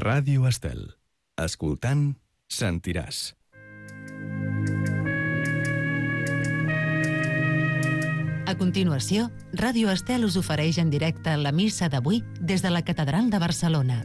Ràdio Estel. Escoltant, sentiràs. A continuació, Ràdio Estel us ofereix en directe la missa d'avui des de la Catedral de Barcelona.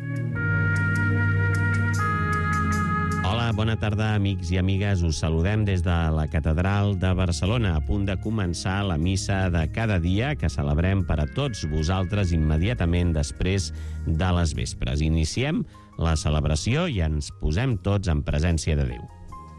Hola, bona tarda, amics i amigues. Us saludem des de la Catedral de Barcelona, a punt de començar la missa de cada dia que celebrem per a tots vosaltres immediatament després de les vespres. Iniciem la celebració i ens posem tots en presència de Déu.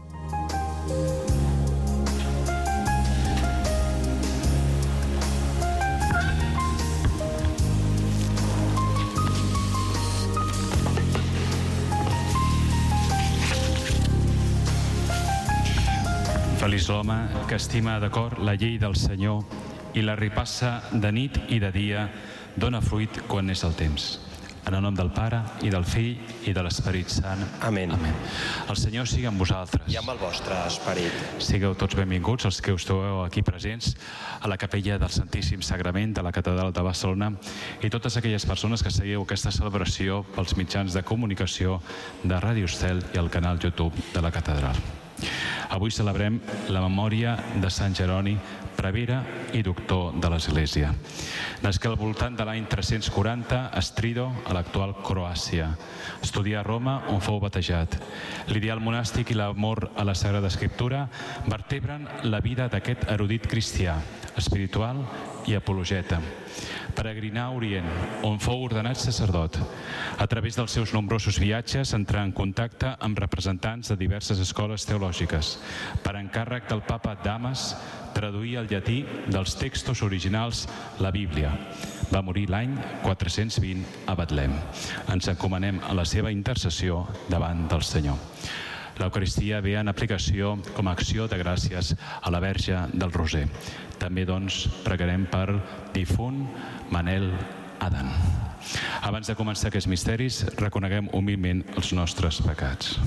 Feliç l'home que estima de cor la llei del Senyor i la repassa de nit i de dia, dona fruit quan és el temps. En el nom del Pare, i del Fill, i de l'Esperit Sant. Amén. Amén. El Senyor sigui amb vosaltres. I amb el vostre esperit. Sigueu tots benvinguts, els que us trobeu aquí presents, a la capella del Santíssim Sagrament de la Catedral de Barcelona i totes aquelles persones que seguiu aquesta celebració pels mitjans de comunicació de Ràdio Estel i el canal YouTube de la Catedral. Avui celebrem la memòria de Sant Jeroni, prevere i doctor de l'Església. Nasqué al voltant de l'any 340 a Strido, a l'actual Croàcia. Estudià a Roma, on fou batejat. L'ideal monàstic i l'amor a la Sagrada Escriptura vertebren la vida d'aquest erudit cristià, espiritual i apologeta. Peregrinà a Orient, on fou ordenat sacerdot. A través dels seus nombrosos viatges entrà en contacte amb representants de diverses escoles teològiques. Per encàrrec del papa Damas, traduir al llatí dels textos originals la Bíblia. Va morir l'any 420 a Betlem. Ens encomanem a la seva intercessió davant del Senyor. L'Eucaristia ve en aplicació com a acció de gràcies a la Verge del Roser. També, doncs, pregarem per difunt Manel Adan. Abans de començar aquests misteris, reconeguem humilment els nostres pecats.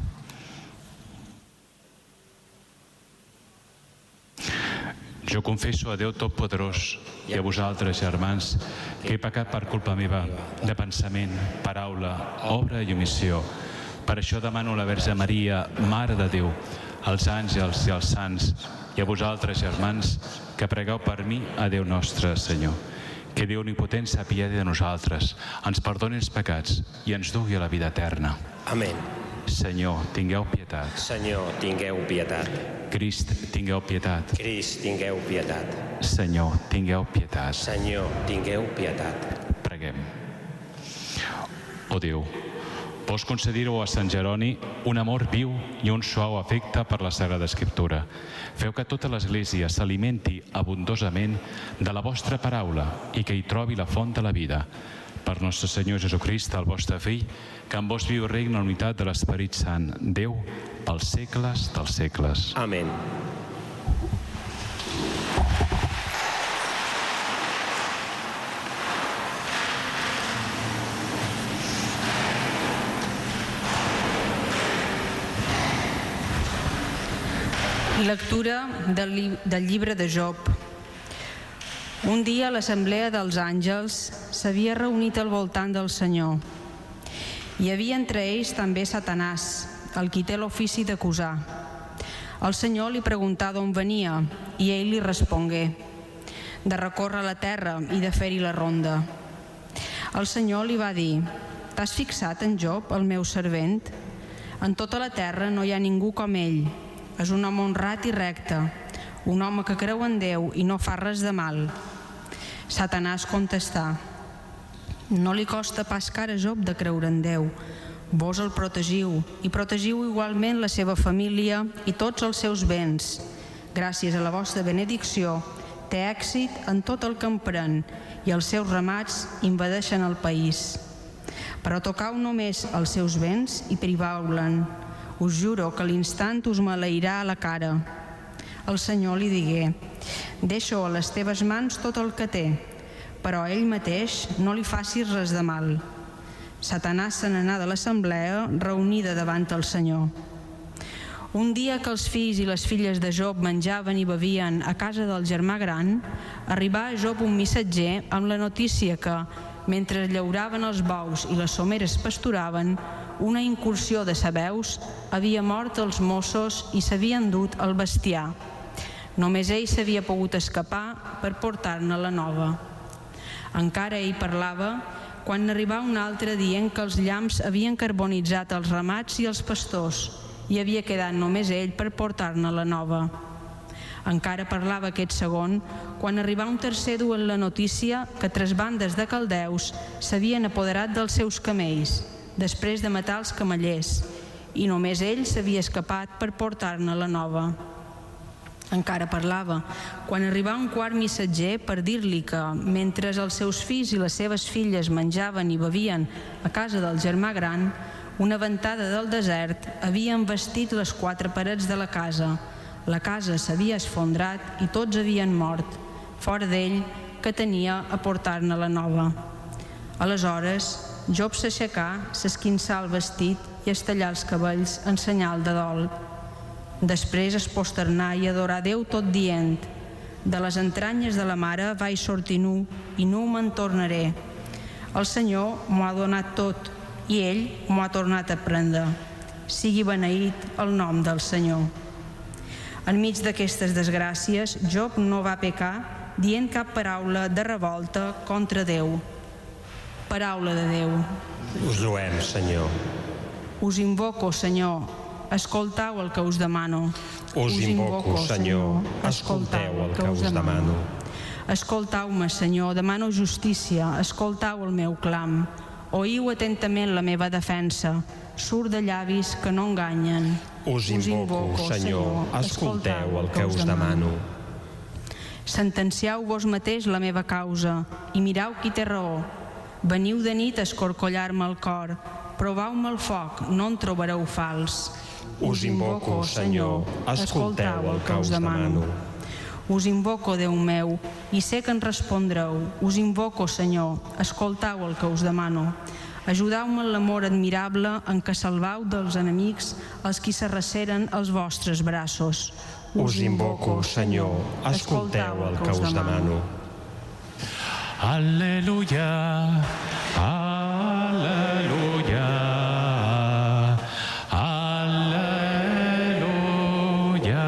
Jo confesso a Déu Totpoderós i a vosaltres, germans, que he pecat per culpa meva, de pensament, paraula, obra i omissió. Per això demano a la Verge Maria, Mare de Déu, als àngels i als sants, i a vosaltres, germans, que pregueu per mi a Déu nostre Senyor. Que Déu omnipotent s'apiadi de nosaltres, ens perdoni els pecats i ens dugui a la vida eterna. Amén. Senyor, tingueu pietat. Senyor, tingueu pietat. Crist, tingueu pietat. Crist, tingueu pietat. Senyor, tingueu pietat. Senyor, tingueu pietat. Preguem. Oh Déu, vos concediu a Sant Jeroni un amor viu i un suau afecte per la Sagrada Escriptura. Feu que tota l'Església s'alimenti abundosament de la vostra paraula i que hi trobi la font de la vida. Per nostre Senyor Jesucrist, el vostre Fill, que en vos viu i regna en la unitat de l'Esperit Sant, Déu, pels segles dels segles. Amén. Lectura del llibre de Job. Un dia l'assemblea dels àngels s'havia reunit al voltant del Senyor. Hi havia entre ells també Satanàs, el qui té l'ofici d'acusar. El Senyor li preguntà d'on venia i ell li respongué: de recórrer la terra i de fer-hi la ronda. El Senyor li va dir: t'has fixat en Job, el meu servent? En tota la terra no hi ha ningú com ell. És un home honrat i recte, un home que creu en Déu i no fa res de mal. Satanàs contestà: no li costa pas cara a Job de creure en Déu. Vos el protegiu i protegiu igualment la seva família i tots els seus béns. Gràcies a la vostra benedicció té èxit en tot el que emprèn i els seus ramats invadeixen el país. Però tocau només els seus béns i privau-le'n. Us juro que a l'instant us maleirà a la cara. El Senyor li digué: deixo a les teves mans tot el que té, però a ell mateix no li facis res de mal. Satanàs se n'anà de l'assemblea reunida davant el Senyor. Un dia que els fills i les filles de Job menjaven i bevien a casa del germà gran, arribà a Job un missatger amb la notícia que, mentre llauraven els bous i les someres pasturaven, una incursió de sabeus havia mort els mossos i s'havia endut el bestiar. Només ell s'havia pogut escapar per portar-ne la nova. Encara ell parlava quan n'arribà un altre dient que els llamps havien carbonitzat els ramats i els pastors i havia quedat només ell per portar-ne la nova. Encara parlava aquest segon quan arribà un tercer duent la notícia que 3 bandes de caldeus s'havien apoderat dels seus camells després de matar els camellers i només ell s'havia escapat per portar-ne la nova. Encara parlava quan arribà un quart missatger per dir-li que mentre els seus fills i les seves filles menjaven i bevien a casa del germà gran, una ventada del desert havia envestit les 4 parets de la casa. La casa s'havia esfondrat i tots havien mort, fora d'ell que tenia a portar-ne la nova. Aleshores, Job s'aixecà, s'esquinçà el vestit i es tallà els cabells en senyal de dol. Després es posternà i adorà Déu tot dient: de les entranyes de la mare vaig sortir nu i nu me'n tornaré. El Senyor m'ho ha donat tot i ell m'ho ha tornat a prendre. Sigui beneït el nom del Senyor. Enmig d'aquestes desgràcies, Job no va pecar dient cap paraula de revolta contra Déu. Paraula de Déu. Us loem, Senyor. Us invoco, Senyor, escoltau el que us demano. Us invoco, Senyor, escolteu el que us demano. Escoltau-me, Senyor, demano justícia, escoltau el meu clam. Oïu atentament la meva defensa, surt de llavis que no enganyen. Us invoco, Senyor, escolteu el que us demano. Sentenciau vos mateix la meva causa i mirau qui té raó. Veniu de nit a escorcollar-me el cor, provau-me el foc, no en trobareu fals. Us invoco, Senyor, escolteu el que us demano. Us invoco, Déu meu, i sé que en respondreu. Us invoco, Senyor, escoltau el que us demano. Ajudau-me en l'amor admirable en què salvau dels enemics els qui s'arreceren als vostres braços. Us invoco, Senyor, escolteu el que us demano. Al·leluia, al·leluia, al·leluia.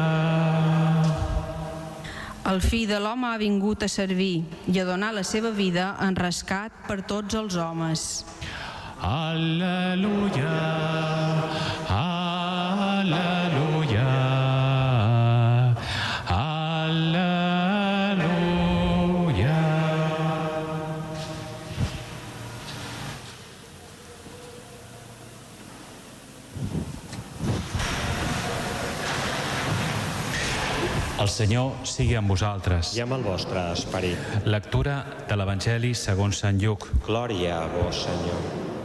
El Fill de l'home ha vingut a servir i a donar la seva vida en rescat per tots els homes. Al·leluia, al·leluia, al·leluia. El Senyor sigui amb vosaltres. I amb el vostre esperit. Lectura de l'Evangeli segons Sant Lluc. Glòria a vos, Senyor.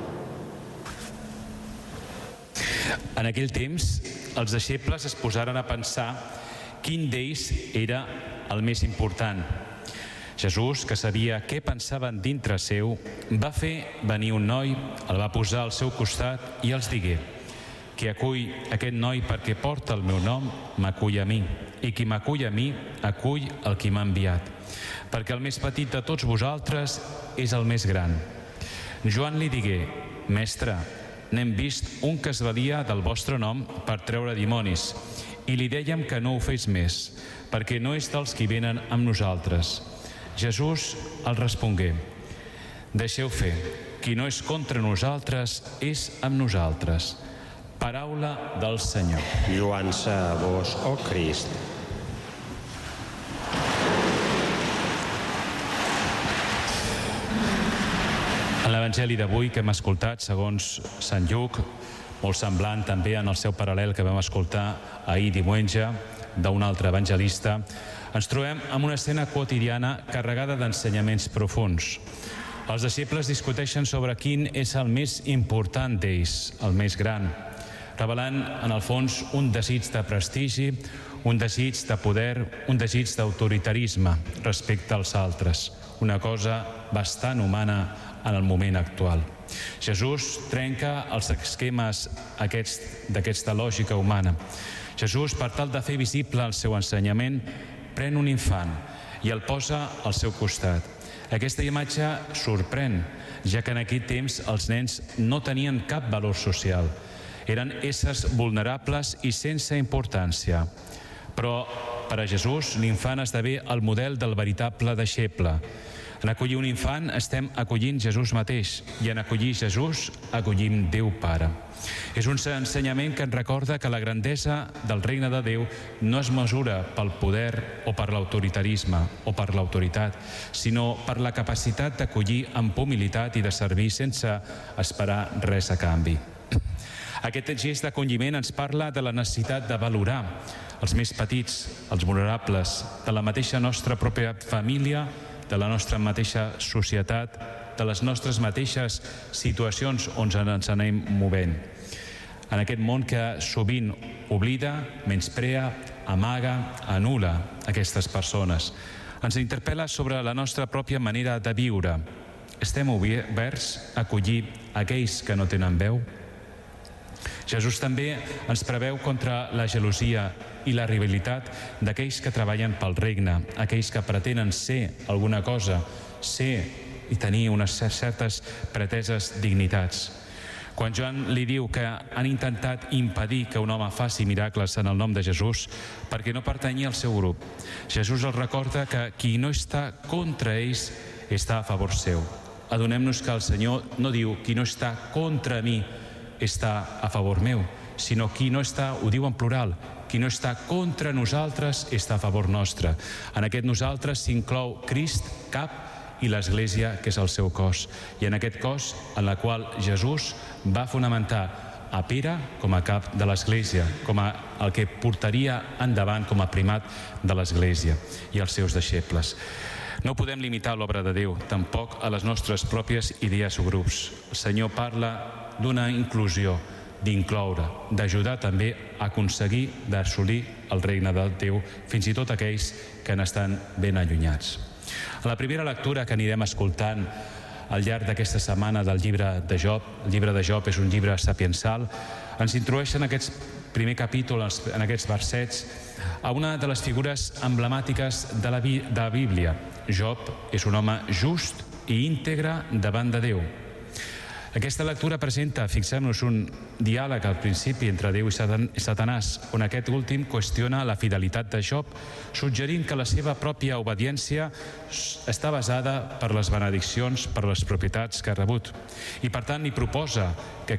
En aquell temps, els deixebles es posaren a pensar quin d'ells era el més important. Jesús, que sabia què pensaven dintre seu, va fer venir un noi, el va posar al seu costat i els digué: qui acull aquest noi perquè porta el meu nom, m'acull a mi, i qui m'acull a mi, acull el qui m'ha enviat, perquè el més petit de tots vosaltres és el més gran. Joan li digué: mestre, n'hem vist un que es valia del vostre nom per treure dimonis, i li dèiem que no ho fes més, perquè no és dels qui venen amb nosaltres. Jesús el respongué: deixeu fer, qui no és contra nosaltres és amb nosaltres. Paraula del Senyor. Lloança a vos, ó Crist. En l'Evangeli d'avui que hem escoltat, segons Sant Lluc, molt semblant també en el seu paral·lel que vam escoltar ahir diumenge d'un altre evangelista, ens trobem amb una escena quotidiana carregada d'ensenyaments profunds. Els deixebles discuteixen sobre quin és el més important d'ells, el més gran, revelant en el fons un desig de prestigi, un desig de poder, un desig d'autoritarisme respecte als altres, una cosa bastant humana en el moment actual. Jesús trenca els esquemes d'aquesta lògica humana. Jesús, per tal de fer visible el seu ensenyament, pren un infant i el posa al seu costat. Aquesta imatge sorprèn, ja que en aquell temps els nens no tenien cap valor social. Eren éssers vulnerables i sense importància. Però per a Jesús, l'infant esdevé el model del veritable deixeble. En acollir un infant estem acollint Jesús mateix, i en acollir Jesús acollim Déu Pare. És un ensenyament que ens recorda que la grandesa del regne de Déu no es mesura pel poder o per l'autoritarisme o per l'autoritat, sinó per la capacitat d'acollir amb humilitat i de servir sense esperar res a canvi. Aquest gest d'acolliment ens parla de la necessitat de valorar els més petits, els vulnerables, de la mateixa nostra pròpia família, de la nostra mateixa societat, de les nostres mateixes situacions on ens anem movent. En aquest món que sovint oblida, menysprea, amaga, anul·la aquestes persones. Ens interpel·la sobre la nostra pròpia manera de viure. Estem oberts a acollir aquells que no tenen veu? Jesús també ens preveu contra la gelosia i la rivalitat d'aquells que treballen pel regne, aquells que pretenen ser alguna cosa, ser i tenir unes certes preteses dignitats. Quan Joan li diu que han intentat impedir que un home faci miracles en el nom de Jesús perquè no pertanyia al seu grup, Jesús els recorda que qui no està contra ells està a favor seu. Adonem-nos que el Senyor no diu qui no està contra mi està a favor meu, sinó qui no està, ho diu en plural, qui no està contra nosaltres està a favor nostre. En aquest nosaltres s'inclou Crist, cap, i l'Església, que és el seu cos. I en aquest cos, en la qual Jesús va fonamentar a Pere com a cap de l'Església, com a el que portaria endavant com a primat de l'Església i els seus deixebles. No podem limitar l'obra de Déu, tampoc a les nostres pròpies idees o grups. El Senyor parla d'una inclusió, d'incloure, d'ajudar també a aconseguir d'assolir el regne del Déu, fins i tot aquells que n'estan ben allunyats. A la primera lectura que anirem escoltant al llarg d'aquesta setmana del llibre de Job, el llibre de Job és un llibre sapiensal, ens introdueix en aquest primer capítol, en aquests versets, a una de les figures emblemàtiques de la Bíblia. Job és un home just i íntegre davant de Déu. Aquesta lectura presenta, fixem-nos, un diàleg al principi entre Déu i Satanàs, on aquest últim qüestiona la fidelitat de Job, suggerint que la seva pròpia obediència està basada per les benediccions, per les propietats que ha rebut. I per tant li proposa que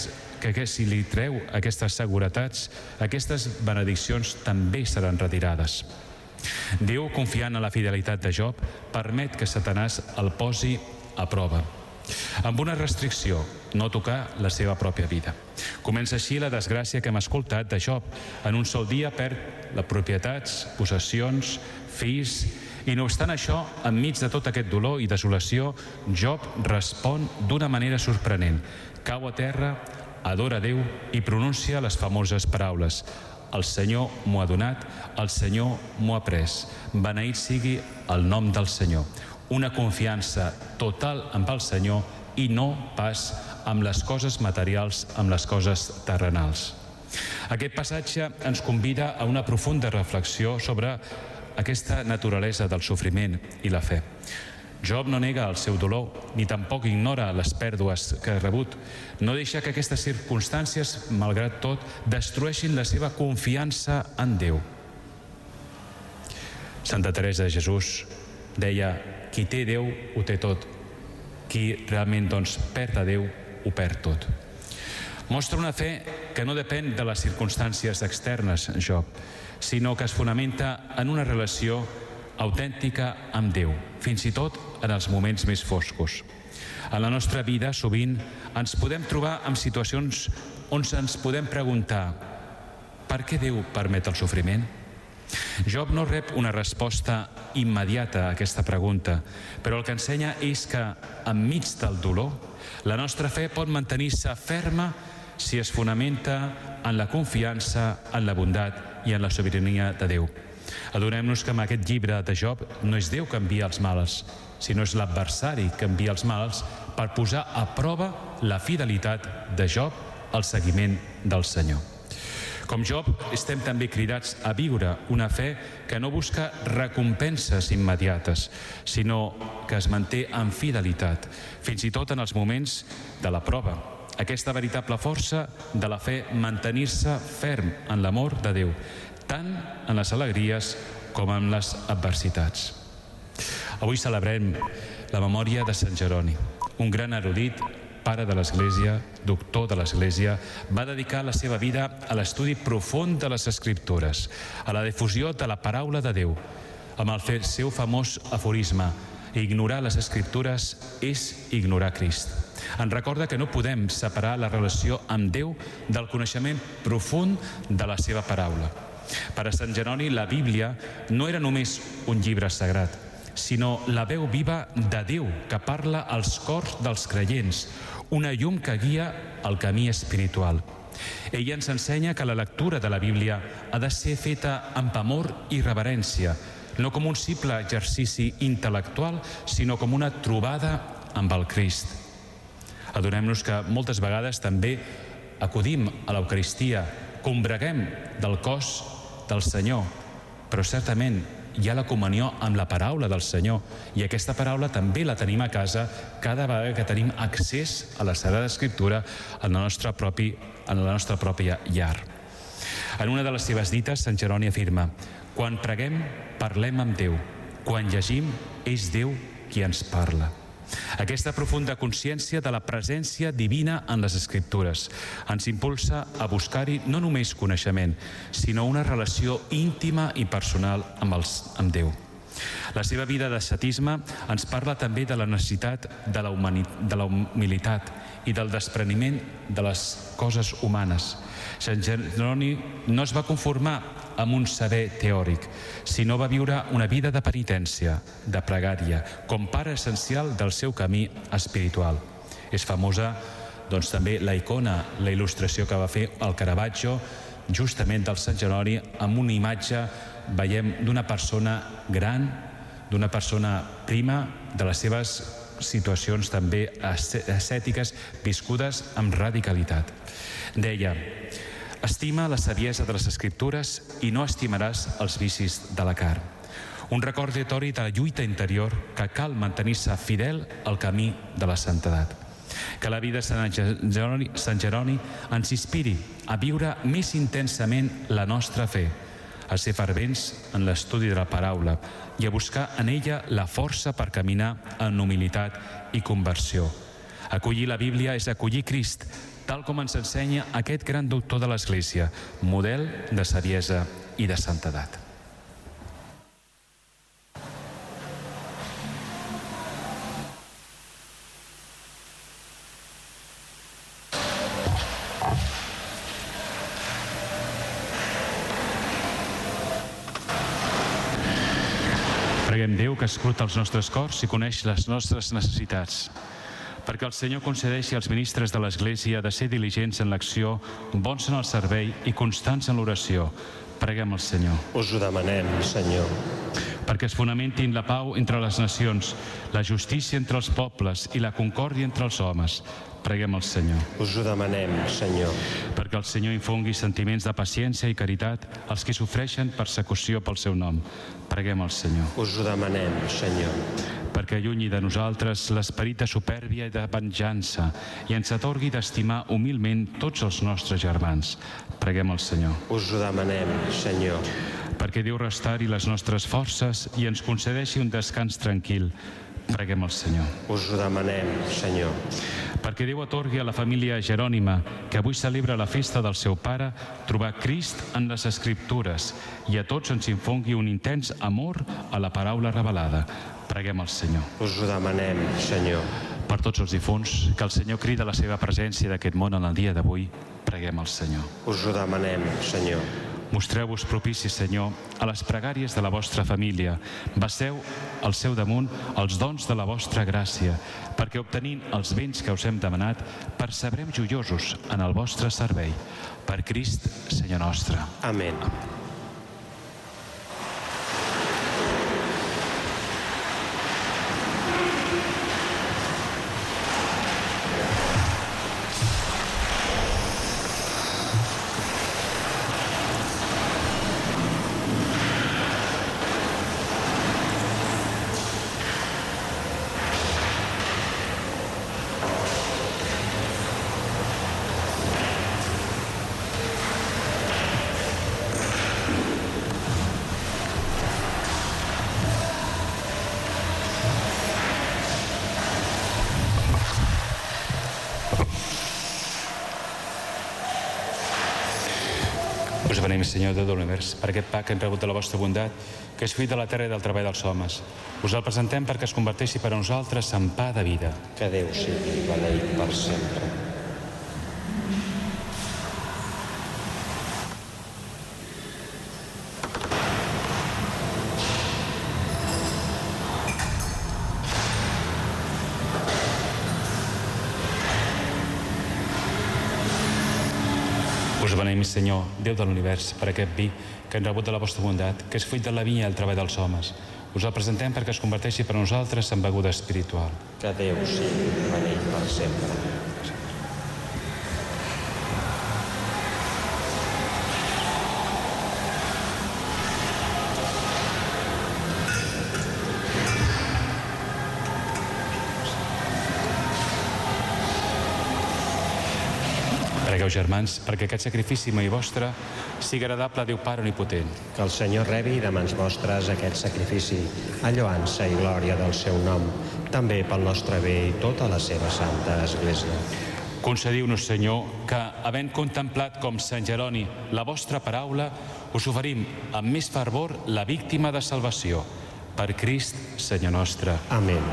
si li treu aquestes seguretats, aquestes benediccions també seran retirades. Déu, confiant en la fidelitat de Job, permet que Satanàs el posi a prova, amb una restricció, no tocar la seva pròpia vida. Comença així la desgràcia que hem escoltat de Job. En un sol dia perd les propietats, possessions, fills, i no obstant això, enmig de tot aquest dolor i desolació, Job respon d'una manera sorprenent. Cau a terra, adora Déu i pronuncia les famoses paraules: el Senyor m'ho ha donat, el Senyor m'ho ha pres. Beneït sigui el nom del Senyor. Una confiança total amb el Senyor i no pas amb les coses materials, amb les coses terrenals. Aquest passatge ens convida a una profunda reflexió sobre aquesta naturalesa del sofriment i la fe. Job no nega el seu dolor, ni tampoc ignora les pèrdues que ha rebut. No deixa que aquestes circumstàncies, malgrat tot, destrueixin la seva confiança en Déu. Santa Teresa de Jesús deia: qui té Déu ho té tot. Qui realment perd a Déu ho perd tot. Mostra una fe que no depèn de les circumstàncies externes, Job, sinó que es fonamenta en una relació autèntica amb Déu, fins i tot en els moments més foscos. En la nostra vida sovint ens podem trobar en situacions on ens podem preguntar: per què Déu permet el sofriment? Job no rep una resposta immediata a aquesta pregunta, però el que ensenya és que, enmig del dolor, la nostra fe pot mantenir-se ferma si es fonamenta en la confiança, en la bondat i en la sobirania de Déu. Adonem-nos que en aquest llibre de Job no és Déu que envia els mals, sinó és l'adversari que envia els mals per posar a prova la fidelitat de Job al seguiment del Senyor. Com Job, estem també cridats a viure una fe que no busca recompenses immediates, sinó que es manté en fidelitat, fins i tot en els moments de la prova. Aquesta veritable força de la fe mantenir-se ferm en l'amor de Déu, tant en les alegries com en les adversitats. Avui celebrem la memòria de Sant Jeroni, un gran erudit, pare de l'Església, doctor de l'Església, va dedicar la seva vida a l'estudi profund de les Escriptures, a la difusió de la paraula de Déu, amb el seu famós aforisme: ignorar les Escriptures és ignorar Crist. Ens recorda que no podem separar la relació amb Déu del coneixement profund de la seva paraula. Per a Sant Jeroni, la Bíblia no era només un llibre sagrat, sinó la veu viva de Déu que parla als cors dels creients, una llum que guia el camí espiritual. Ella ens ensenya que la lectura de la Bíblia ha de ser feta amb amor i reverència, no com un simple exercici intel·lectual, sinó com una trobada amb el Crist. Adonem-nos que moltes vegades també acudim a l'Eucaristia, combreguem del cos del Senyor, però certament hi ha la comunió amb la paraula del Senyor, i aquesta paraula també la tenim a casa cada vegada que tenim accés a la Sagrada Escriptura en la nostra pròpia llar. En una de les seves dites, Sant Jeroni afirma: quan preguem, parlem amb Déu. Quan llegim, és Déu qui ens parla. Aquesta profunda consciència de la presència divina en les Escriptures ens impulsa a buscar-hi no només coneixement, sinó una relació íntima i personal amb Déu. La seva vida d'ascetisme ens parla també de la necessitat de la humilitat i del despreniment de les coses humanes. Sant Jeroni no es va conformar amb un saber teòric, sinó va viure una vida de penitència, de pregària, com part essencial del seu camí espiritual. És famosa, doncs, també la icona, la il·lustració que va fer el Caravaggio, justament del Sant Jeroni, amb una imatge, veiem, d'una persona gran, d'una persona prima, de les seves situacions també ascètiques viscudes amb radicalitat. Deia: estima la saviesa de les Escriptures i no estimaràs els vicis de la carn. Un recordatori de la lluita interior que cal mantenir-se fidel al camí de la santedat. Que la vida de Sant Jeroni ens inspiri a viure més intensament la nostra fe, a ser fervents en l'estudi de la paraula i a buscar en ella la força per caminar en humilitat i conversió. Acollir la Bíblia és acollir Crist, tal com ens ensenya aquest gran doctor de l'Església, model de saviesa i de santedat. Preguem Déu que escruta els nostres cors i coneix les nostres necessitats, perquè el Senyor concedeixi als ministres de l'Església de ser diligents en l'acció, bons en el servei i constants en l'oració. Preguem al Senyor. Us ho demanem, Senyor. Perquè es fonamentin la pau entre les nacions, la justícia entre els pobles i la concòrdia entre els homes. Preguem al Senyor. Us ho demanem, Senyor. Perquè el Senyor infongui sentiments de paciència i caritat als que sofreixen persecució pel seu nom. Preguem al Senyor. Us ho demanem, Senyor. Perquè allunyi de nosaltres l'esperit de supèrbia i de venjança i ens atorgui d'estimar humilment tots els nostres germans. Preguem al Senyor. Us ho demanem, Senyor. Perquè Déu restauri les nostres forces i ens concedeixi un descans tranquil. Preguem al Senyor. Us ho demanem, Senyor. Perquè Déu atorgui a la família Jerònima, que avui celebra la festa del seu pare, trobar Crist en les Escriptures i a tots ens infongui un intens amor a la paraula revelada. Preguem al Senyor. Us ho demanem, Senyor. Per tots els difunts, que el Senyor crida la seva presència d'aquest món en el dia d'avui, preguem al Senyor. Us ho demanem, Senyor. Mostreu-vos propicis, Senyor, a les pregàries de la vostra família. Vesseu al seu damunt els dons de la vostra gràcia, perquè obtenint els béns que us hem demanat, percebrem joiosos en el vostre servei. Per Crist, Senyor nostre. Amén. Us beneïm, Senyor, Déu de l'univers, per aquest pa que hem rebut de la vostra bondat, que és fruit de la terra i del treball dels homes. Us el presentem perquè es converteixi per a nosaltres en pa de vida. Que Déu sigui beneït per sempre. Us beneïm, Senyor, Déu de l'univers, per aquest vi que hem rebut de la vostra bondat, que és fruit de la vinya i el treball dels homes. Us el presentem perquè es converteixi per a nosaltres en beguda espiritual. Que Déu sigui beneït per sempre. Pregueu, germans, perquè aquest sacrifici meu i vostre sigui agradable a Déu Pare Omnipotent. Que el Senyor rebi de mans vostres aquest sacrifici, a lloança i glòria del seu nom, també pel nostre bé i tota la seva santa Església. Concediu-nos, Senyor, que, havent contemplat com Sant Jeroni la vostra paraula, us oferim amb més fervor la víctima de salvació. Per Crist, Senyor nostre. Amén.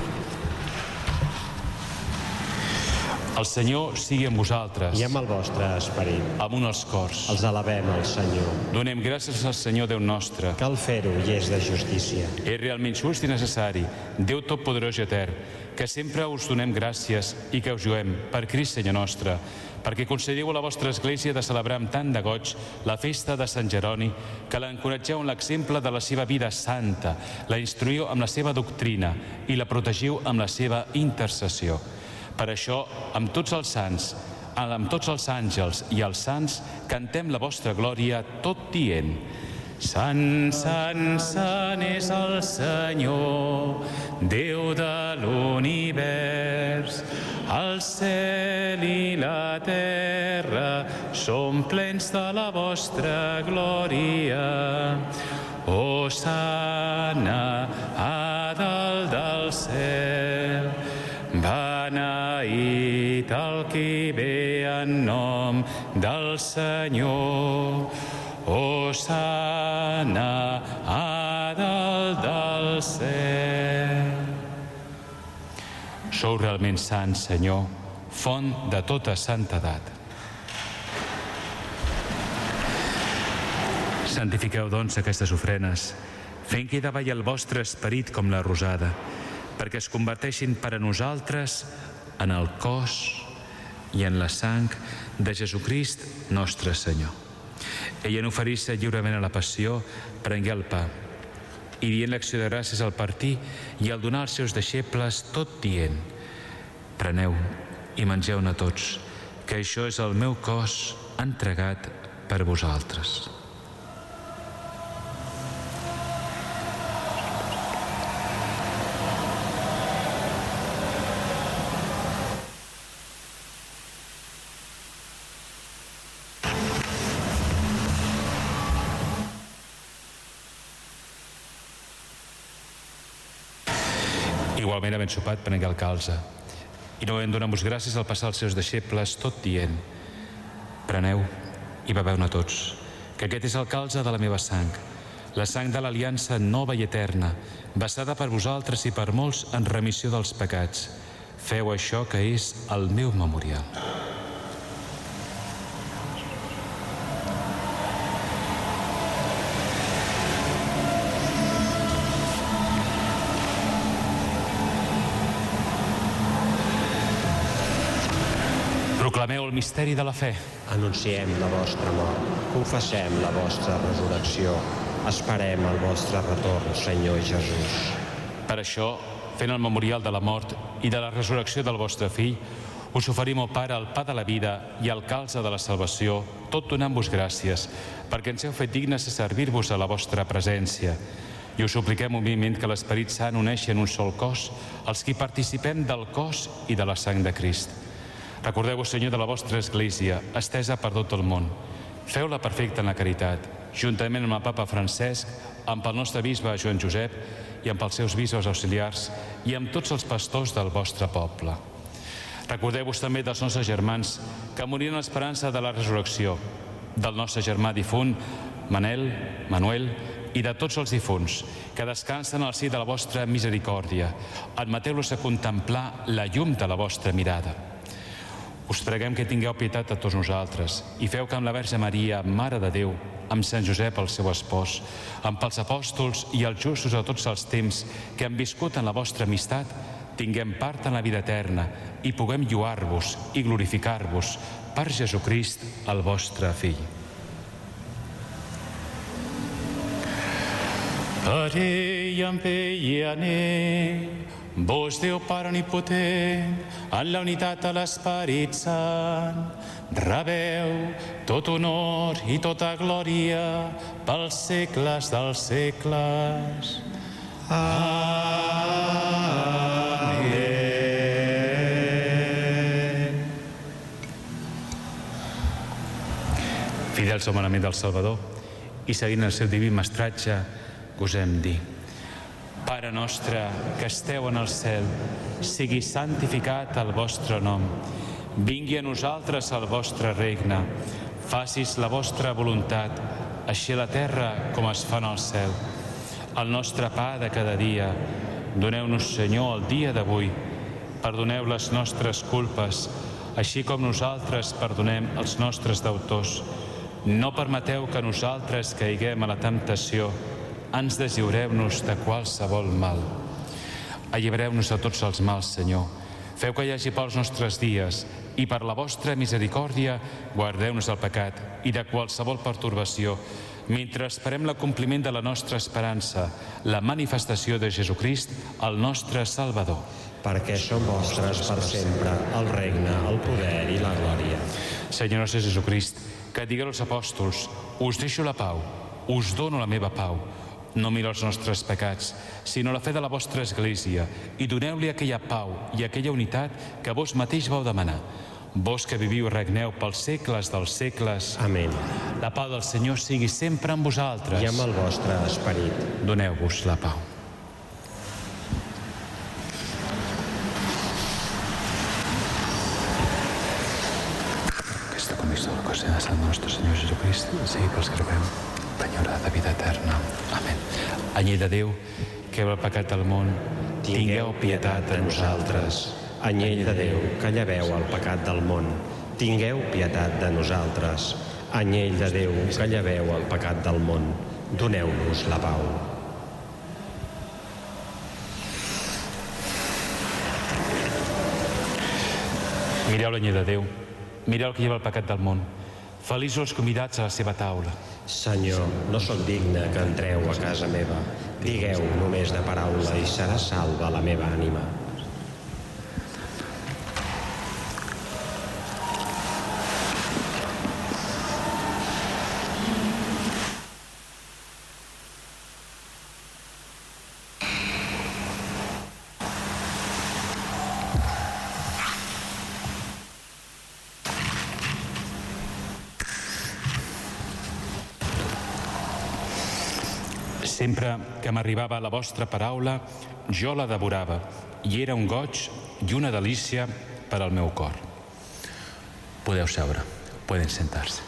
El Senyor sigui amb vosaltres. I amb el vostre esperit. Amunt els cors. Els alabem al Senyor. Donem gràcies al Senyor Déu nostre. Cal fer-ho i és de justícia. És realment just i necessari, Déu Totpoderós i Etern, que sempre us donem gràcies i que us lluem per Crist, Senyor nostre, perquè concediu a la vostra Església de celebrar amb tant de goig la festa de Sant Jeroni, que l'encoratgeu en l'exemple de la seva vida santa, la instruïu amb la seva doctrina i la protegiu amb la seva intercessió. Per això, amb tots els sants, amb tots els àngels i els sants, cantem la vostra glòria tot dient: Sant, sant, sant és el Senyor, Déu de l'univers. El cel i la terra són plens de la vostra glòria. Hosana a dalt del cel. Beneït el qui ve en nom del Senyor. Hosana a dalt del cel. Sou realment sant, Senyor, font de tota santedat. Santifiqueu, doncs, aquestes ofrenes, fent que hi davalli el vostre esperit com la rosada, perquè es converteixin per a nosaltres en el cos i en la sang de Jesucrist, nostre Senyor. Ell, en oferir-se lliurement a la passió, prengué el pa i, dient l'acció de gràcies al partir i al donar als seus deixebles, tot dient: preneu i mengeu-ne tots, que això és el meu cos entregat per vosaltres. Igualment, havent sopat, prengué el calze i, no havent donat-vos gràcies, al passar als seus deixebles, tot dient: preneu i beveu-ne tots, que aquest és el calze de la meva sang, la sang de l'aliança nova i eterna, vessada per vosaltres i per molts en remissió dels pecats. Feu això, que és el meu memorial. Proclameu el misteri de la fe. Anunciem la vostra mort, confessem la vostra resurrecció, esperem el vostre retorn, Senyor Jesús. Per això, fent el memorial de la mort i de la resurrecció del vostre fill, us oferim, oh Pare, el pa de la vida i el calze de la salvació, tot donant-vos gràcies, perquè ens heu fet dignes de servir-vos a la vostra presència. I us supliquem humilment que l'Esperit Sant uneixi en un sol cos els qui participem del cos i de la sang de Crist. Recordeu-vos, Senyor, de la vostra Església, estesa per tot el món. Feu-la perfecta en la caritat, juntament amb el Papa Francesc, amb el nostre bisbe Joan Josep i amb els seus bisbes auxiliars i amb tots els pastors del vostre poble. Recordeu-vos també dels nostres germans que moriren en l'esperança de la resurrecció del nostre germà difunt, Manuel, i de tots els difunts, que descansen al si de la vostra misericòrdia. Admeteu-los a contemplar la llum de la vostra mirada. Us preguem que tingueu pietat de tots nosaltres i feu que amb la Verge Maria, Mare de Déu, amb Sant Josep, el seu espòs, amb els apòstols i els justos de tots els temps que han viscut en la vostra amistat, tinguem part en la vida eterna i puguem lluar-vos i glorificar-vos per Jesucrist, el vostre Fill. Pare i amb ell i anem, vos Déu Pare omnipotent, en la unitat de l'Esperit Sant, rebeu tot honor i tota glòria pels segles dels segles. Amén. Fidels al manament del Salvador i seguint el seu diví mestratge, gosem dir: Pare nostre que esteu en el cel, sigui santificat el vostre nom. Vingui a nosaltres el vostre regne. Facis la vostra voluntat, així a la terra com es fa en el cel. El nostre pa de cada dia, doneu-nos, Senyor, el dia d'avui. Perdoneu les nostres culpes, així com nosaltres perdonem els nostres deutors. No permeteu que nosaltres caiguem a la temptació. Ens deslliureu-nos de qualsevol mal. Allibereu-nos de tots els mals, Senyor. Feu que hi hagi pels nostres dies i per la vostra misericòrdia guardeu-nos del pecat i de qualsevol pertorbació, mentre esperem l'acompliment de la nostra esperança, la manifestació de Jesucrist, el nostre Salvador. Perquè són vostres per sempre el regne, el poder i la glòria. Senyor nostre Jesucrist, que digueu als apòstols: us deixo la pau, us dono la meva pau. No mireu els nostres pecats, sinó la fe de la vostra Església, i doneu-li aquella pau i aquella unitat que vos mateix vau demanar. Vos que viviu i regneu pels segles dels segles. Amén. La pau del Senyor sigui sempre amb vosaltres. I amb el vostre esperit. Doneu-vos la pau. Aquesta comissió de la cosa de Sant nostre Senyor Jesucrist sigui pels que creuem penyora de vida eterna. Amén. Anyell de Déu, que heu el pecat del món, tingueu pietat de nosaltres. Anyell de Déu, que lleveu el pecat del món, tingueu pietat de nosaltres. Anyell de Déu, que lleveu el pecat del món, doneu-nos la pau. Mireu l'anyell de Déu, mireu el que lleva el pecat del món. Feliços els convidats a la seva taula. Senyor, no sóc digne que entreu a casa meva. Digueu només de paraula i serà salva la meva ànima. Sempre que m'arribava la vostra paraula, jo la devorava, i era un goig i una delícia per al meu cor. Podeu seure, poden sentar-se.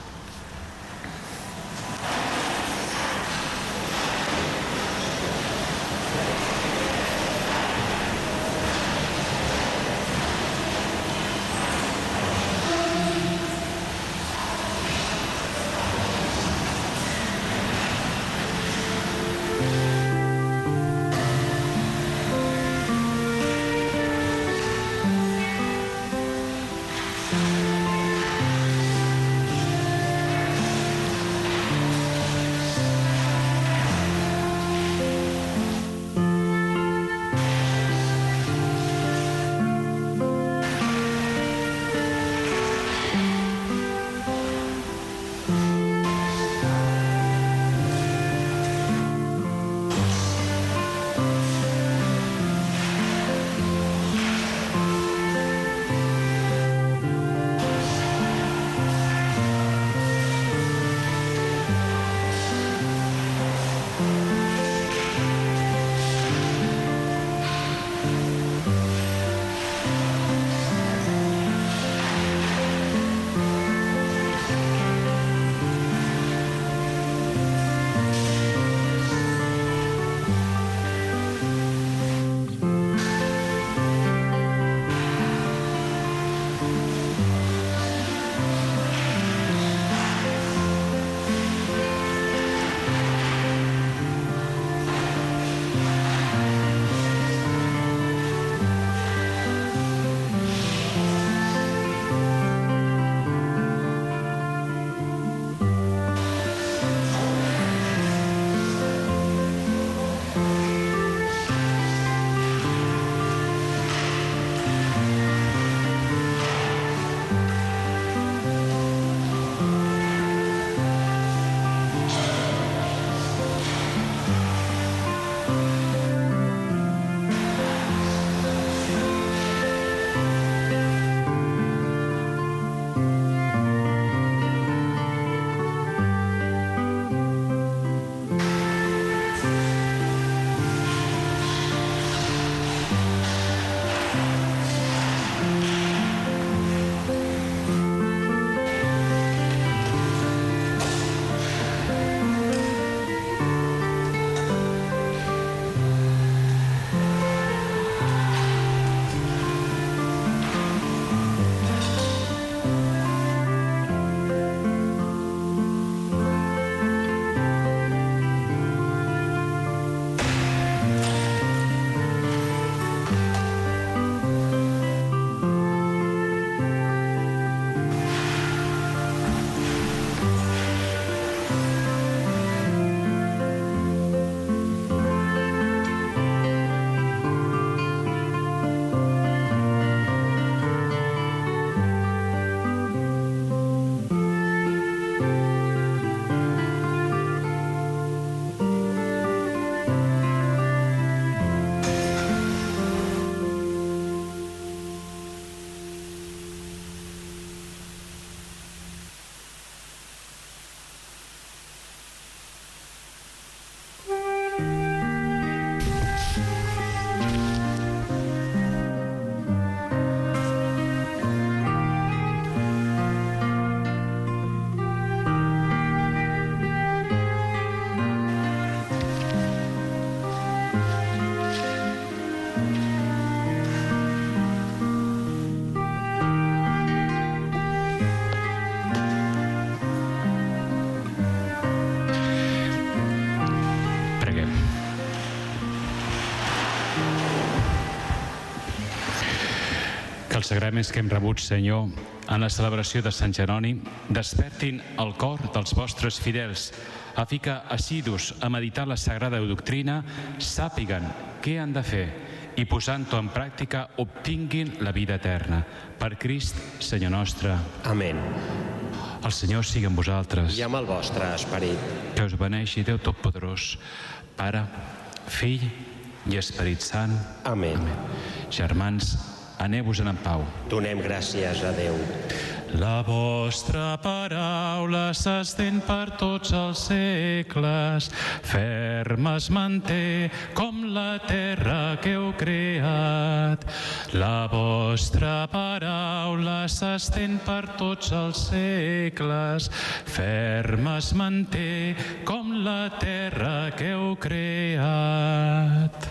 Els sagraments que hem rebut, Senyor, en la celebració de Sant Jeroni, despertin el cor dels vostres fidels, a fi que, assidus a meditar la sagrada doctrina, sàpiguen què han de fer i, posant-ho en pràctica, obtinguin la vida eterna. Per Crist, Senyor nostre. Amén. El Senyor sigui amb vosaltres. I amb el vostre esperit. Que us beneixi Déu Totpoderós, Pare, Fill i Esperit Sant. Amén. Germans, aneu-vos-en en pau. Donem gràcies a Déu. La vostra paraula s'estén per tots els segles, ferma es manté com la terra que heu creat. La vostra paraula s'estén per tots els segles, ferma es manté com la terra que heu creat.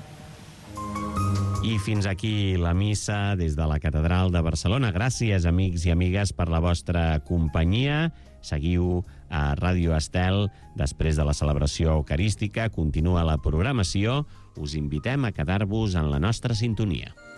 I fins aquí la missa des de la Catedral de Barcelona. Gràcies, amics i amigues, per la vostra companyia. Seguiu a Ràdio Estel. Després de la celebració eucarística continua la programació. Us invitem a quedar-vos en la nostra sintonia.